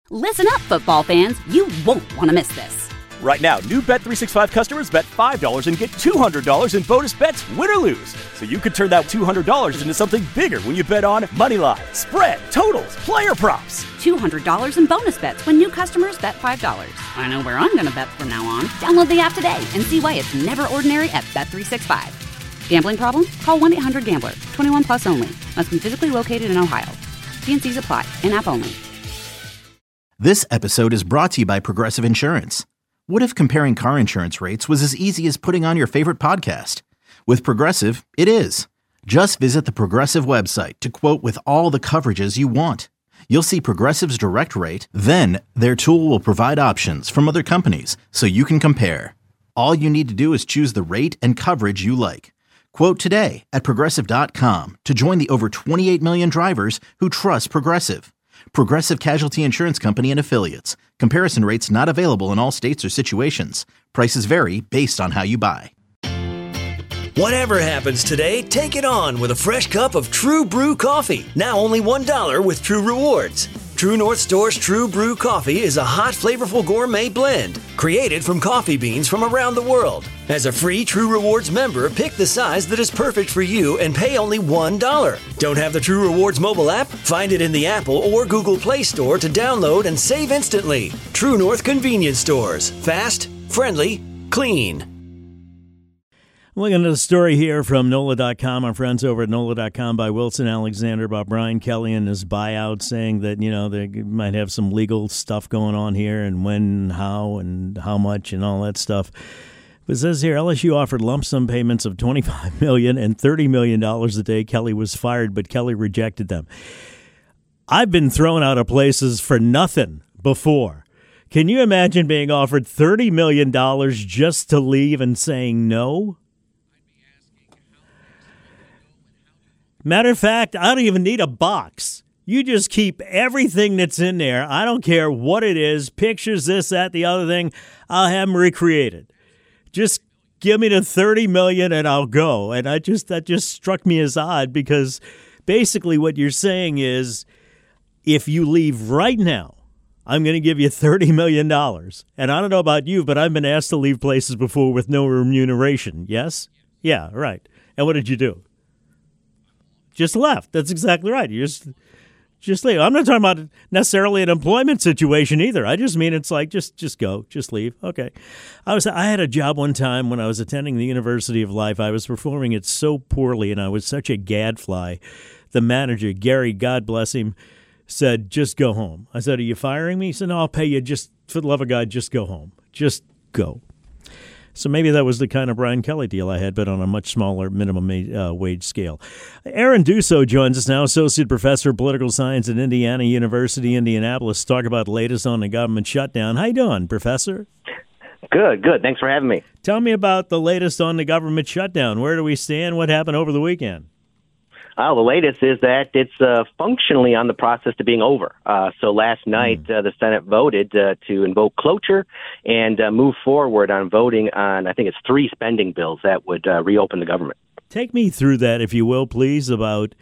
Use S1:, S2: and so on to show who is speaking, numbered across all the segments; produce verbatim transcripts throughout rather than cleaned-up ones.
S1: Listen up, football fans. You won't want to miss this.
S2: Right now, new Bet three sixty-five customers bet five dollars and get two hundred dollars in bonus bets, win or lose. So you could turn that two hundred dollars into something bigger when you bet on money line, spread, totals, player props.
S1: two hundred dollars in bonus bets when new customers bet five dollars. I know where I'm going to bet from now on. Download the app today and see why it's never ordinary at Bet three sixty-five. Gambling problem? Call one eight hundred gambler. twenty-one plus only. Must be physically located in Ohio. T and C's apply. In-app only.
S3: This episode is brought to you by Progressive Insurance. What if comparing car insurance rates was as easy as putting on your favorite podcast? With Progressive, it is. Just visit the Progressive website to quote with all the coverages you want. You'll see Progressive's direct rate, then their tool will provide options from other companies so you can compare. All you need to do is choose the rate and coverage you like. Quote today at Progressive dot com to join the over twenty-eight million drivers who trust Progressive. Progressive Casualty Insurance Company and Affiliates. Comparison rates not available in all states or situations. Prices vary based on how you buy.
S4: Whatever happens today, take it on with a fresh cup of True Brew coffee. Now only one dollar with True Rewards. True North Store's True Brew coffee is a hot, flavorful gourmet blend created from coffee beans from around the world. As a free True Rewards member, pick the size that is perfect for you and pay only one dollar. Don't have the True Rewards mobile app? Find it in the Apple or Google Play Store to download and save instantly. True North Convenience Stores. Fast, friendly, clean.
S5: Looking at a story here from N O L A dot com. Our friends over at N O L A dot com by Wilson Alexander about Brian Kelly and his buyout, saying that, you know, they might have some legal stuff going on here and when, and how, and how much and all that stuff. But it says here, L S U offered lump sum payments of twenty-five million dollars and thirty million dollars the day Kelly was fired, but Kelly rejected them. I've been thrown out of places for nothing before. Can you imagine being offered thirty million dollars just to leave and saying no? Matter of fact, I don't even need a box. You just keep everything that's in there. I don't care what it is, pictures, this, that, the other thing. I'll have them recreated. Just give me the thirty million dollars and I'll go. And I just that just struck me as odd because basically what you're saying is if you leave right now, I'm going to give you thirty million dollars. And I don't know about you, but I've been asked to leave places before with no remuneration. Yes? Yeah, right. And what did you do? Just left. That's exactly right. You just just leave. I'm not talking about necessarily an employment situation either. I just mean it's like just just go, just leave. Okay. I was I had a job one time when I was attending the University of Life. I was performing it so poorly and I was such a gadfly. The manager, Gary, God bless him, said, just go home. I said, are you firing me? He said, no, I'll pay you. Just for the love of God, just go home. Just go. So maybe that was the kind of Brian Kelly deal I had, but on a much smaller minimum uh, wage scale. Aaron Dusso joins us now, Associate Professor of Political Science at Indiana University, Indianapolis, to talk about the latest on the government shutdown. How you doing, Professor?
S6: Good, good. Thanks for having me.
S5: Tell me about the latest on the government shutdown. Where do we stand? What happened over the weekend?
S6: Uh, the latest is that it's uh, functionally on the process to being over. Uh, so last night, mm. uh, the Senate voted uh, to invoke cloture and uh, move forward on voting on, I think it's three spending bills that would uh, reopen the government.
S5: Take me through that, if you will, please, about,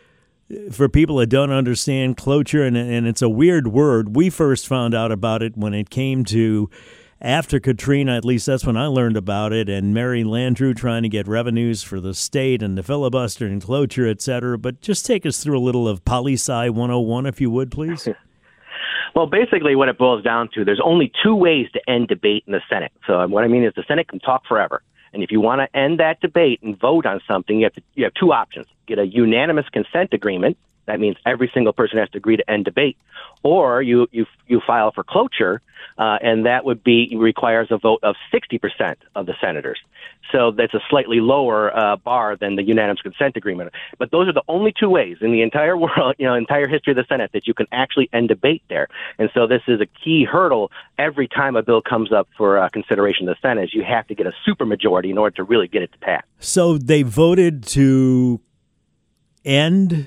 S5: for people that don't understand cloture, and, and it's a weird word. We first found out about it when it came to after Katrina, at least that's when I learned about it, and Mary Landrieu trying to get revenues for the state and the filibuster and cloture, et cetera. But just take us through a little of Poli-Sci one oh one, if you would, please.
S6: Well, basically what it boils down to, there's only two ways to end debate in the Senate. So what I mean is the Senate can talk forever. And if you want to end that debate and vote on something, you have to you have two options. Get a unanimous consent agreement. That means every single person has to agree to end debate. Or you you you file for cloture, uh, and that would be requires a vote of sixty percent of the senators. So that's a slightly lower uh, bar than the unanimous consent agreement. But those are the only two ways in the entire world, you know, entire history of the Senate that you can actually end debate there. And so this is a key hurdle every time a bill comes up for uh, consideration in the Senate. Is you have to get a supermajority in order to really get it to pass.
S5: So they voted to end.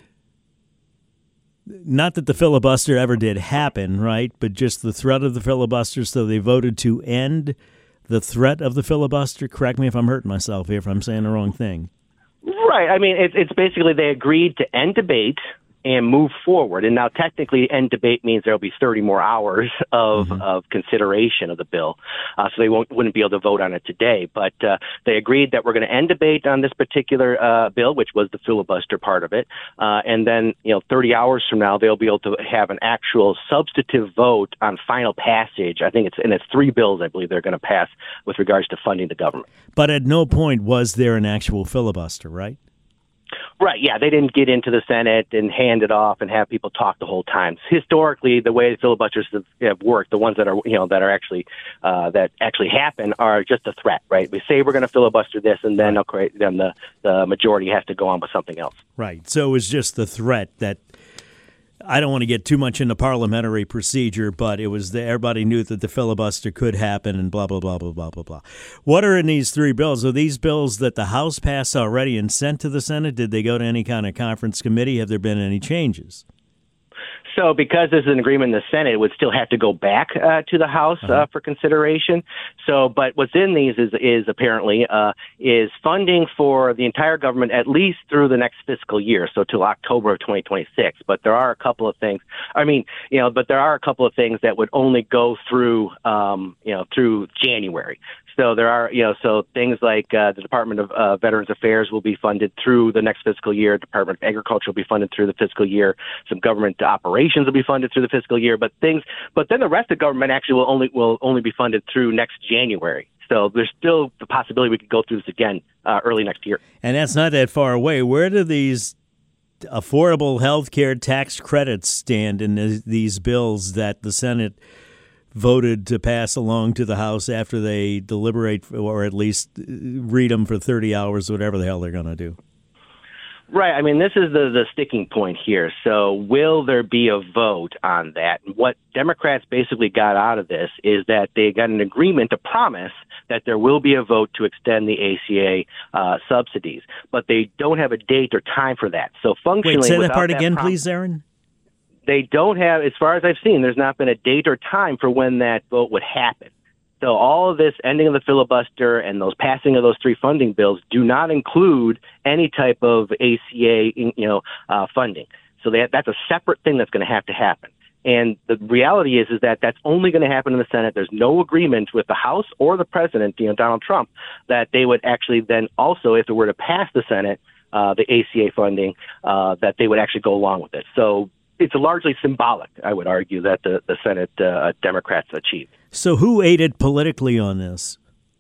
S5: Not that the filibuster ever did happen, right? But just the threat of the filibuster. So they voted to end the threat of the filibuster. Correct me if I'm hurting myself here, if I'm saying the wrong thing.
S6: Right. I mean, it's, it's basically they agreed to end debate and move forward. And now technically end debate means there'll be thirty more hours of, mm-hmm. of consideration of the bill. Uh, so they won't, wouldn't be able to vote on it today. But uh, they agreed that we're going to end debate on this particular uh, bill, which was the filibuster part of it. Uh, and then, you know, thirty hours from now, they'll be able to have an actual substantive vote on final passage. I think it's, and it's three bills, I believe, they're going to pass with regards to funding the government.
S5: But at no point was there an actual filibuster, right?
S6: Right, yeah, they didn't get into the Senate and hand it off and have people talk the whole time. Historically, the way filibusters have, have worked, the ones that are, you know, that are actually uh, that actually happen are just a threat, right? We say we're going to filibuster this, and then, okay, then the the majority has to go on with something else.
S5: Right. So it was just the threat that. I don't want to get too much into parliamentary procedure, but it was the, everybody knew that the filibuster could happen and blah, blah, blah, blah, blah, blah, blah. What are in these three bills? Are these bills that the House passed already and sent to the Senate? Did they go to any kind of conference committee? Have there been any changes?
S6: So because there's an agreement in the Senate, it would still have to go back uh, to the House uh-huh. uh, for consideration. So, but what's in these is, is apparently uh, is funding for the entire government at least through the next fiscal year, so till October of twenty twenty-six. But there are a couple of things. I mean, you know, but there are a couple of things that would only go through, um, you know, through January. So there are, you know, so things like uh, the Department of uh, Veterans Affairs will be funded through the next fiscal year. Department of Agriculture will be funded through the fiscal year. Some government operations will be funded through the fiscal year. But things, but then the rest of government actually will only will only be funded through next January. So there's still the possibility we could go through this again uh, early next year.
S5: And that's not that far away. Where do these affordable health care tax credits stand in the, these bills that the Senate voted to pass along to the House after they deliberate or at least read them for thirty hours, whatever the hell they're going to do?
S6: Right. I mean, this is the, the sticking point here. So will there be a vote on that? What Democrats basically got out of this is that they got an agreement, a promise that there will be a vote to extend the A C A uh, subsidies, but they don't have a date or time for that. So functionally,
S5: wait, say that part
S6: that
S5: again,
S6: prom-
S5: please, Aaron.
S6: They don't have, as far as I've seen, there's not been a date or time for when that vote would happen. So all of this ending of the filibuster and those passing of those three funding bills do not include any type of A C A, you know, uh, funding. So that that's a separate thing that's going to have to happen. And the reality is, is that that's only going to happen in the Senate. There's no agreement with the House or the president, you know, Donald Trump, that they would actually then also, if it were to pass the Senate, uh, the A C A funding, uh, that they would actually go along with it. So it's largely symbolic, I would argue, that the, the Senate uh, Democrats achieved.
S5: So who aided politically on this?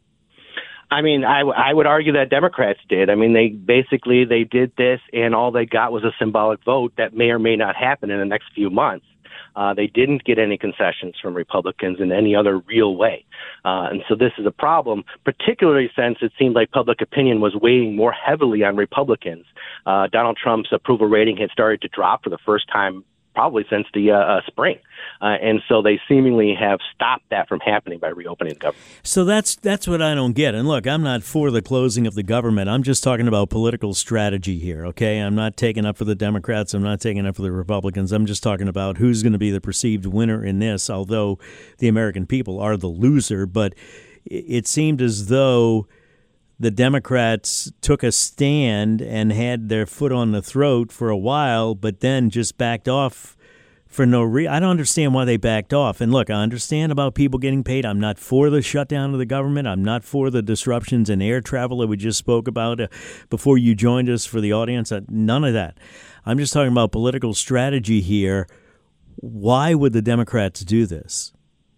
S6: I mean, I, w- I would argue that Democrats did. I mean, they basically they did this, and all they got was a symbolic vote that may or may not happen in the next few months. Uh, they didn't get any concessions from Republicans in any other real way. Uh, and so this is a problem, particularly since it seemed like public opinion was weighing more heavily on Republicans. Uh, Donald Trump's approval rating had started to drop for the first time probably since the uh, uh, spring. Uh, and so they seemingly have stopped that from happening by reopening the government.
S5: So that's that's what I don't get. And look, I'm not for the closing of the government. I'm just talking about political strategy here, okay? I'm not taking up for the Democrats. I'm not taking up for the Republicans. I'm just talking about who's going to be the perceived winner in this, although the American people are the loser. But it seemed as though the Democrats took a stand and had their foot on the throat for a while, but then just backed off for no reason. I don't understand why they backed off. And look, I understand about people getting paid. I'm not for the shutdown of the government. I'm not for the disruptions in air travel that we just spoke about uh, before you joined us for the audience. Uh, none of that. I'm just talking about political strategy here. Why would the Democrats do this?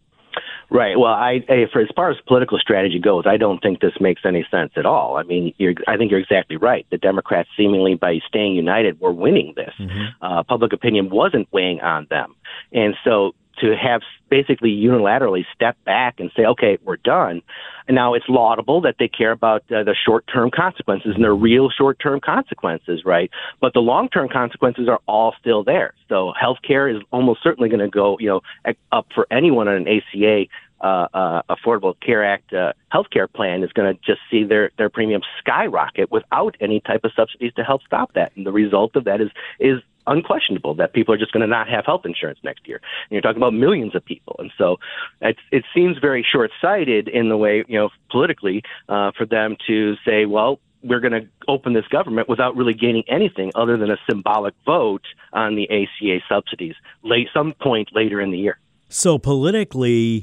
S6: Right. Well, I, I for as far as political strategy goes, I don't think this makes any sense at all. I mean, you're, I think you're exactly right. The Democrats, seemingly by staying united, were winning this. Mm-hmm. Uh, public opinion wasn't weighing on them, and so to have basically unilaterally step back and say, okay, we're done. And now it's laudable that they care about uh, the short-term consequences, and they're real short-term consequences, right? But the long-term consequences are all still there. So healthcare is almost certainly going to go, you know, up for anyone on an A C A uh, uh, Affordable Care Act uh, healthcare plan is going to just see their, their premiums skyrocket without any type of subsidies to help stop that. And the result of that is is unquestionable that people are just going to not have health insurance next year. And you're talking about millions of people. And so it's, it seems very short-sighted in the way, you know, politically, uh, for them to say, well, we're going to open this government without really gaining anything other than a symbolic vote on the A C A subsidies late some point later in the year.
S5: So politically,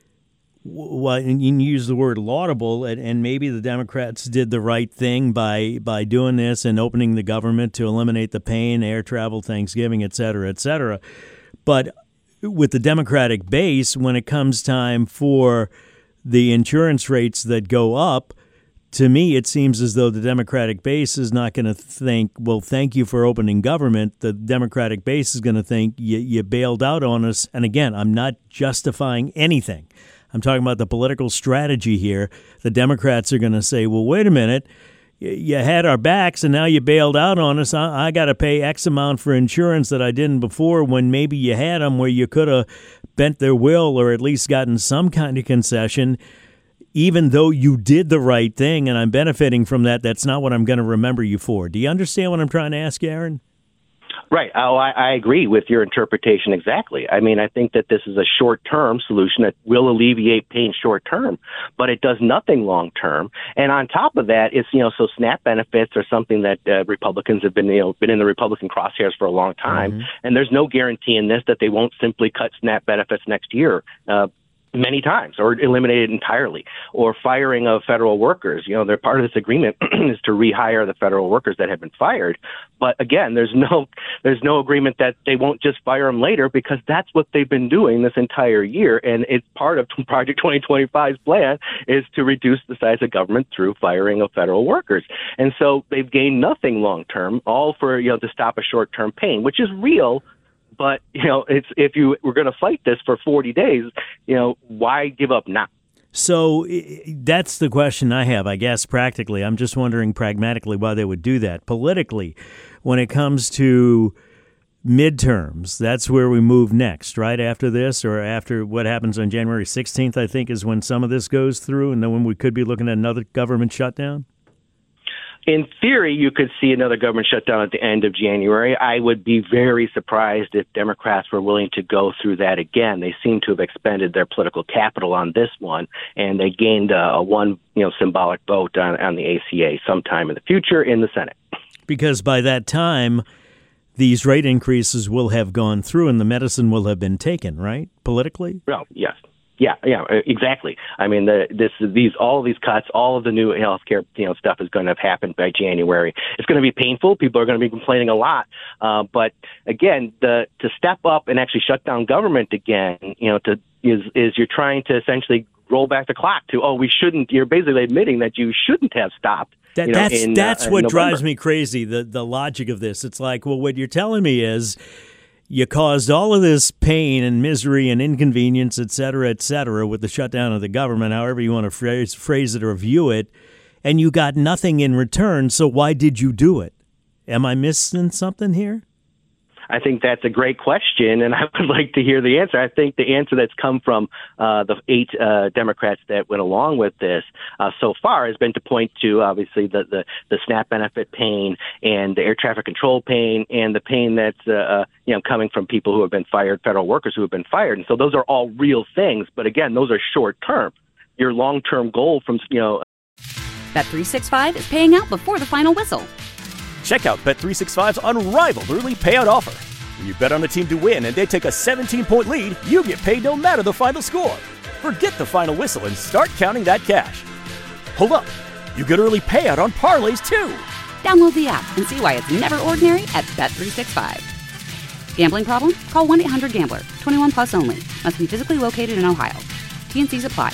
S5: well, you use the word laudable, and, and maybe the Democrats did the right thing by by doing this and opening the government to eliminate the pain, air travel, Thanksgiving, et cetera, et cetera. But with the Democratic base, when it comes time for the insurance rates that go up, to me, it seems as though the Democratic base is not going to think, well, thank you for opening government. The Democratic base is going to think you, you bailed out on us. And again, I'm not justifying anything. I'm talking about the political strategy here. The Democrats are going to say, well, wait a minute. You had our backs and now you bailed out on us. I, I got to pay X amount for insurance that I didn't before, when maybe you had them where you could have bent their will or at least gotten some kind of concession. Even though you did the right thing and I'm benefiting from that, that's not what I'm going to remember you for. Do you understand what I'm trying to ask, Aaron?
S6: Right. Oh, I, I agree with your interpretation exactly. I mean, I think that this is a short-term solution that will alleviate pain short-term, but it does nothing long-term. And on top of that, it's, you know, so SNAP benefits are something that uh, Republicans have been, you know, been in the Republican crosshairs for a long time. Mm-hmm. And there's no guarantee in this that they won't simply cut SNAP benefits next year. Uh, many times, or eliminate it entirely, or firing of federal workers. You know, they're part of this agreement is to rehire the federal workers that have been fired. But again, there's no there's no agreement that they won't just fire them later, because that's what they've been doing this entire year. And it's part of Project twenty twenty-five's plan is to reduce the size of government through firing of federal workers. And so they've gained nothing long term, all for, you know, to stop a short term pain, which is real. But, you know, it's if you were going to fight this for forty days, you know, why give up now?
S5: So that's the question I have, I guess, practically. I'm just wondering pragmatically why they would do that. Politically, when it comes to midterms, that's where we move next, right after this, or after what happens on January sixteenth, I think, is when some of this goes through, and then when we could be looking at another government shutdown?
S6: In theory, you could see another government shutdown at the end of January. I would be very surprised if Democrats were willing to go through that again. They seem to have expended their political capital on this one, and they gained a, a one, you know, symbolic vote on, on the A C A sometime in the future in the Senate. Because
S5: by that time, these rate increases will have gone through and the medicine will have been taken, right, politically?
S6: Well, yes. Yeah, yeah, exactly. I mean, the, this, these, all of these cuts, all of the new healthcare, you know, stuff is going to have happened by January. It's going to be painful. People are going to be complaining a lot. Uh, but again, the to step up and actually shut down government again, you know, to is is you're trying to essentially roll back the clock to, oh, we shouldn't. You're basically admitting that you shouldn't have stopped.
S5: That,
S6: you know,
S5: that's
S6: in,
S5: that's
S6: uh,
S5: what
S6: in
S5: drives me crazy. The the logic of this. It's like, well, what you're telling me is, you caused all of this pain and misery and inconvenience, et cetera, et cetera, with the shutdown of the government, however you want to phrase, phrase it or view it, and you got nothing in return, so why did you do it? Am I missing something here?
S6: I think that's a great question, and I would like to hear the answer. I think the answer that's come from uh, the eight uh, Democrats that went along with this uh, so far has been to point to, obviously, the, the, the SNAP benefit pain and the air traffic control pain and the pain that's uh, uh, you know coming from people who have been fired, federal workers who have been fired. And so those are all real things. But again, those are short term. Your long term goal from, you know.
S1: Bet three sixty-five is paying out before the final whistle.
S2: Check out Bet three sixty-five's unrivaled early payout offer. When you bet on a team to win and they take a seventeen-point lead, you get paid no matter the final score. Forget the final whistle and start counting that cash. Hold up. You get early payout on parlays, too.
S1: Download the app and see why it's never ordinary at Bet three sixty-five. Gambling problem? Call one eight hundred gambler. twenty-one plus only. Must be physically located in Ohio. T N Cs apply.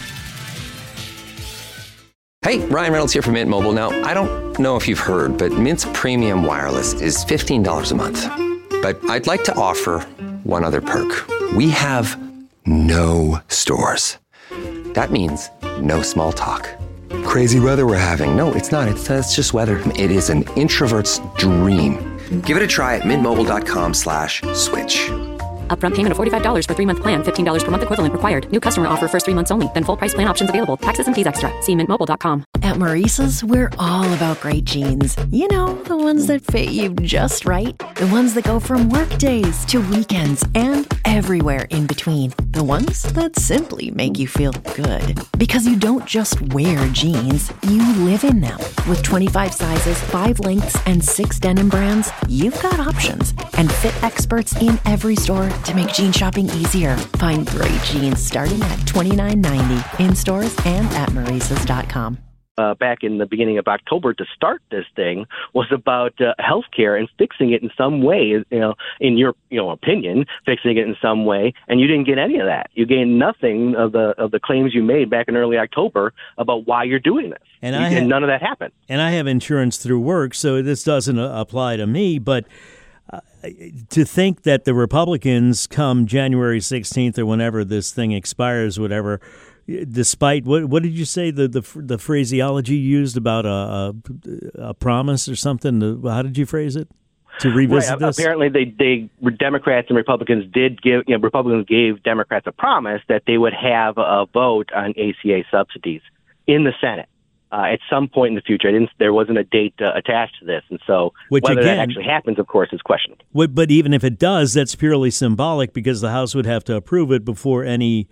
S7: Hey, Ryan Reynolds here from Mint Mobile. Now, I don't know if you've heard, but Mint's premium wireless is fifteen dollars a month. But I'd like to offer one other perk. We have no stores. That means no small talk. Crazy weather we're having. No, it's not. It's, it's just weather. It is an introvert's dream. Give it a try at mintmobile.com slash switch.
S8: Upfront payment of forty-five dollars for three-month plan. fifteen dollars per month equivalent required. New customer offer first three months only. Then full price plan options available. Taxes and fees extra. See mint mobile dot com.
S9: At Maurice's, we're all about great jeans. You know, the ones that fit you just right. The ones that go from work days to weekends and everywhere in between. The ones that simply make you feel good. Because you don't just wear jeans, you live in them. With twenty-five sizes, five lengths, and six denim brands, you've got options. And fit experts in every store to make jean shopping easier. Find great jeans starting at twenty-nine ninety in stores and at Maurices dot com.
S6: Uh, back in the beginning of October to start this thing was about uh, healthcare and fixing it in some way, you know, in your you know opinion, fixing it in some way, and you didn't get any of that. You gained nothing of the of the claims you made back in early October about why you're doing this.
S5: And,
S6: you,
S5: I have,
S6: and none of that happened.
S5: And I have insurance through work, so this doesn't uh, apply to me, but uh, to think that the Republicans come January sixteenth or whenever this thing expires, whatever, despite what what did you say the the, the phraseology used about a, a a promise or something? How did you phrase it? To revisit
S6: right.
S5: this?
S6: Apparently, they they Democrats and Republicans did give you know Republicans gave Democrats a promise that they would have a vote on A C A subsidies in the Senate uh, at some point in the future. I didn't, there wasn't a date uh, attached to this, and so
S5: Which,
S6: whether
S5: again,
S6: that actually happens, of course, is questionable.
S5: But even if it does, that's purely symbolic because the House would have to approve it before any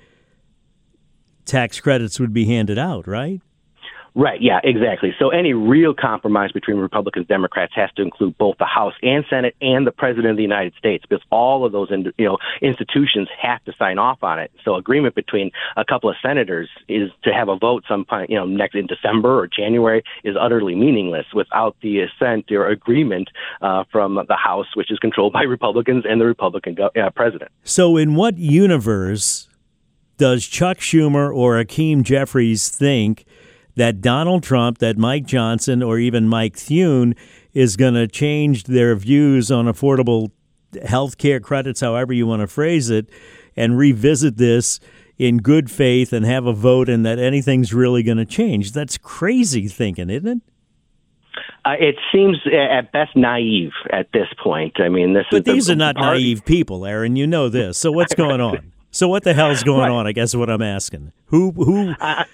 S5: tax credits would be handed out, right?
S6: Right, yeah, exactly. So any real compromise between Republicans and Democrats has to include both the House and Senate and the President of the United States, because all of those you know institutions have to sign off on it. So agreement between a couple of senators is to have a vote sometime you know next in December or January is utterly meaningless without the assent or agreement uh, from the House, which is controlled by Republicans, and the Republican go- uh, president.
S5: So in what universe does Chuck Schumer or Hakeem Jeffries think that Donald Trump, that Mike Johnson, or even Mike Thune is going to change their views on affordable health care credits, however you want to phrase it, and revisit this in good faith and have a vote and that anything's really going to change? That's crazy thinking, isn't it?
S6: Uh, it seems at best naive at this point. I mean, this
S5: but
S6: is
S5: these
S6: the
S5: are not
S6: party.
S5: naive people, Aaron. You know this. So what's going on? So what the hell's going
S6: right.
S5: on? I guess is what I'm asking. Who who?
S6: Uh,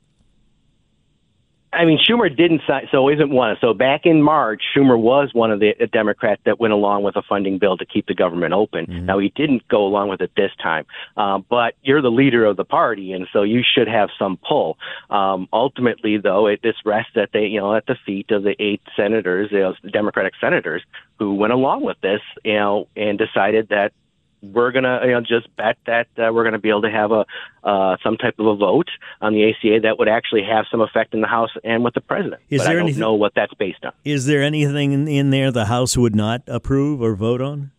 S6: I mean, Schumer didn't sign, so isn't one. So back in March, Schumer was one of the Democrats that went along with a funding bill to keep the government open. Mm-hmm. Now, he didn't go along with it this time, uh, but you're the leader of the party, and so you should have some pull. Um, ultimately, though, it this rests at the you know at the feet of the eight senators, you know, the Democratic senators who went along with this, you know, and decided that we're going to you know, just bet that uh, we're going to be able to have a uh, some type of a vote on the A C A that would actually have some effect in the House and with the president.
S5: Is
S6: but
S5: there
S6: I don't
S5: anything,
S6: know what that's based on.
S5: Is there anything in, in there the House would not approve or vote on?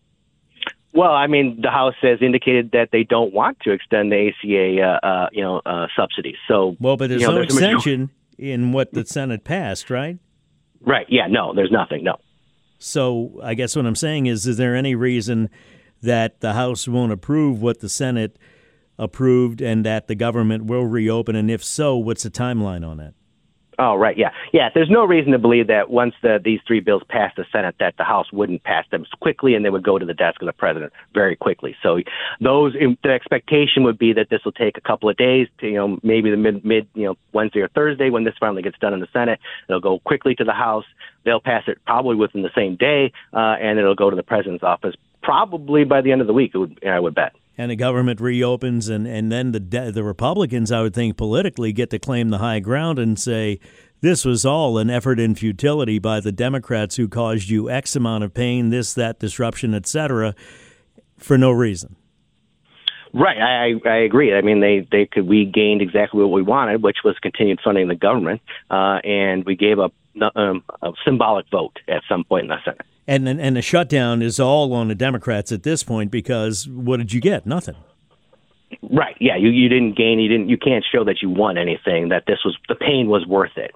S6: Well, I mean, the House has indicated that they don't want to extend the A C A, uh, uh, you know, uh, subsidies. So,
S5: well, but there's
S6: you know,
S5: no
S6: there's
S5: extension in what the Senate passed, right?
S6: Right. Yeah. No, there's nothing. No.
S5: So I guess what I'm saying is, is there any reason that the House won't approve what the Senate approved and that the government will reopen? And if so, what's the timeline on that?
S6: Oh, right. Yeah. Yeah. There's no reason to believe that once the, these three bills pass the Senate, that the House wouldn't pass them quickly and they would go to the desk of the president very quickly. So those the expectation would be that this will take a couple of days to, you know, maybe the mid, mid, you know, Wednesday or Thursday when this finally gets done in the Senate. It'll go quickly to the House. They'll pass it probably within the same day, uh, and it'll go to the president's office probably by the end of the week, it would, I would bet.
S5: And the government reopens, and, and then the the Republicans, I would think, politically get to claim the high ground and say, this was all an effort in futility by the Democrats who caused you X amount of pain, this, that, disruption, et cetera, for no reason.
S6: Right, I, I agree. I mean, they, they could we gained exactly what we wanted, which was continued funding the government, uh, and we gave a, um, a symbolic vote at some point in the Senate.
S5: And, and and the shutdown is all on the Democrats at this point because what did you get? Nothing.
S6: Right. Yeah. You, you didn't gain. You didn't. You can't show that you won anything. That this was the pain was worth it.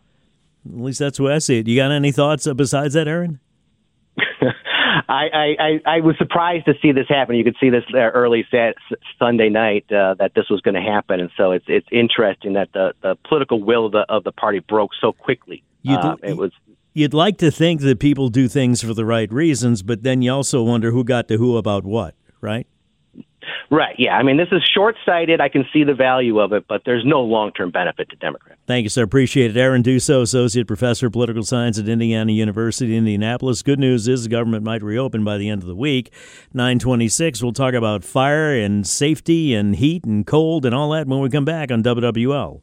S5: At least that's the way I see it. You got any thoughts besides that, Aaron?
S6: I, I, I was surprised to see this happen. You could see this early sat, Sunday night uh, that this was going to happen, and so it's it's interesting that the, the political will of the, of the party broke so quickly. Uh, it was.
S5: You'd like to think that people do things for the right reasons, but then you also wonder who got to who about what, right?
S6: Right, yeah. I mean, this is short-sighted. I can see the value of it, but there's no long-term benefit to Democrats.
S5: Thank you, sir. Appreciate it. Aaron Dusso, Associate Professor of Political Science at Indiana University, Indianapolis. Good news is the government might reopen by the end of the week. nine twenty-six, we'll talk about fire and safety and heat and cold and all that when we come back on W W L.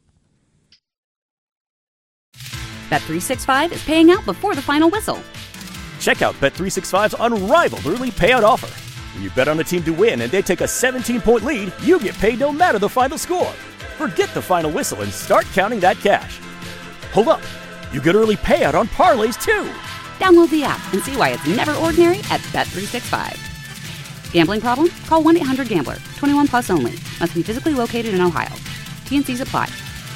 S1: Bet three sixty-five is paying out before the final whistle.
S2: Check out Bet three sixty-five's unrivaled early payout offer. When you bet on a team to win and they take a seventeen-point lead, you get paid no matter the final score. Forget the final whistle and start counting that cash. Hold up. You get early payout on parlays, too.
S1: Download the app and see why it's never ordinary at Bet three sixty-five. Gambling problem? Call one eight hundred gambler. twenty-one plus only. Must be physically located in Ohio. T N Cs apply.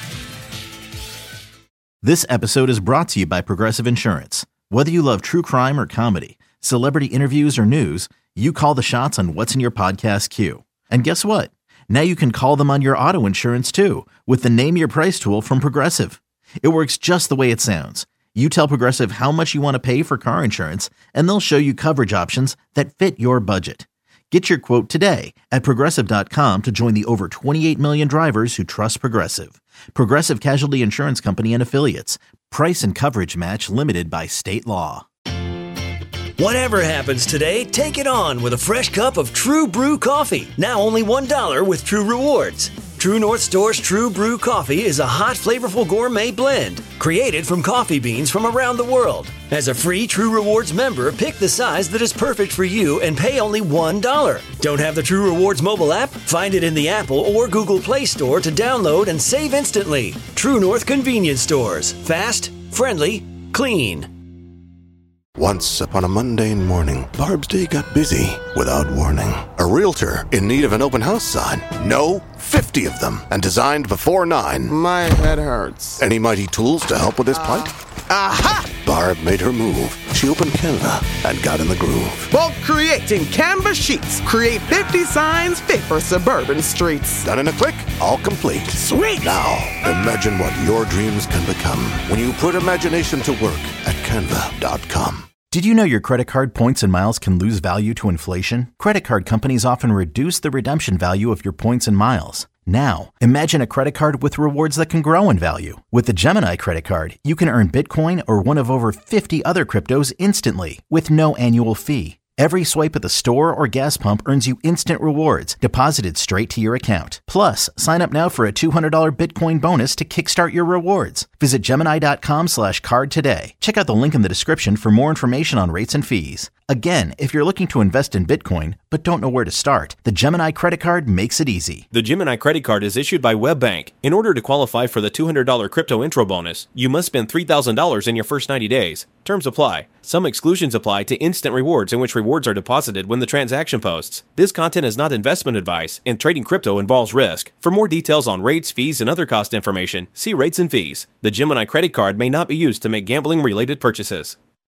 S3: This episode is brought to you by Progressive Insurance. Whether you love true crime or comedy, celebrity interviews or news, you call the shots on what's in your podcast queue. And guess what? Now you can call them on your auto insurance too with the Name Your Price tool from Progressive. It works just the way it sounds. You tell Progressive how much you want to pay for car insurance, and they'll show you coverage options that fit your budget. Get your quote today at Progressive dot com to join the over twenty-eight million drivers who trust Progressive. Progressive Casualty Insurance Company and Affiliates. Price and coverage match limited by state law.
S4: Whatever happens today, take it on with a fresh cup of True Brew coffee. Now only one dollar with True Rewards. True North Store's True Brew coffee is a hot, flavorful gourmet blend created from coffee beans from around the world. As a free True Rewards member, pick the size that is perfect for you and pay only one dollar. Don't have the True Rewards mobile app? Find it in the Apple or Google Play Store to download and save instantly. True North Convenience Stores. Fast, friendly, clean.
S10: Once upon a mundane morning, Barb's day got busy without warning. A realtor in need of an open house sign. No, fifty of them, and designed before nine.
S11: My head hurts.
S10: Any mighty tools to help with this plight?
S11: Aha!
S10: Barb made her move. She opened Canva and got in the groove.
S11: Bulk creating Canva sheets. Create fifty signs fit for suburban streets.
S10: Done in a click, all complete.
S11: Sweet!
S10: Now, imagine what your dreams can become when you put imagination to work at canva dot com.
S3: Did you know your credit card points and miles can lose value to inflation? Credit card companies often reduce the redemption value of your points and miles. Now, imagine a credit card with rewards that can grow in value. With the Gemini credit card, you can earn Bitcoin or one of over fifty other cryptos instantly with no annual fee. Every swipe at the store or gas pump earns you instant rewards deposited straight to your account. Plus, sign up now for a two hundred dollars Bitcoin bonus to kickstart your rewards. Visit Gemini dot com slash card today. Check out the link in the description for more information on rates and fees. Again, if you're looking to invest in Bitcoin but don't know where to start, the Gemini credit card makes it easy.
S12: The Gemini credit card is issued by WebBank. In order to qualify for the two hundred dollars crypto intro bonus, you must spend three thousand dollars in your first ninety days. Terms apply. Some exclusions apply to instant rewards, in which rewards are deposited when the transaction posts. This content is not investment advice, and trading crypto involves risk. For more details on rates, fees, and other cost information, see rates and fees. The Gemini credit card may not be used to make gambling-related purchases.